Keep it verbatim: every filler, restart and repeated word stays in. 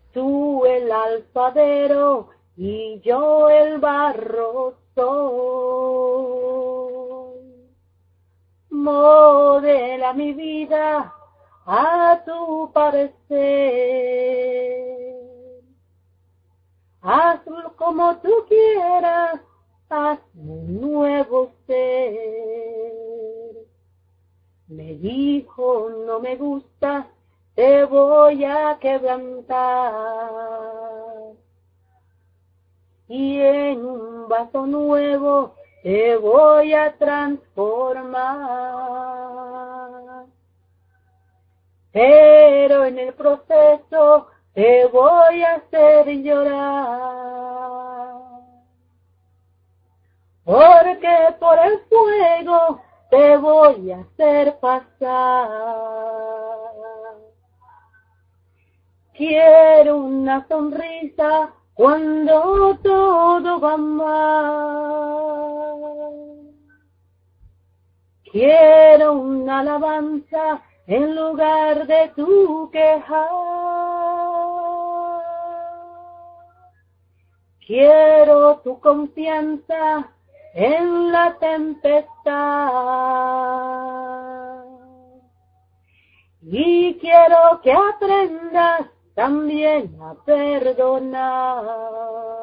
tú el alfarero y yo el barro soy. Modela mi vida a tu parecer, hazlo como tú quieras, hazme un nuevo ser. Me dijo, no me gusta, te voy a quebrantar, y en un vaso nuevo te voy a transformar. Pero en el proceso te voy a hacer llorar, porque por el fuego te voy a hacer pasar. Quiero una sonrisa cuando todo va mal. Quiero una alabanza en lugar de tu queja. Quiero tu confianza en la tempestad. Y quiero que aprendas también a perdonar.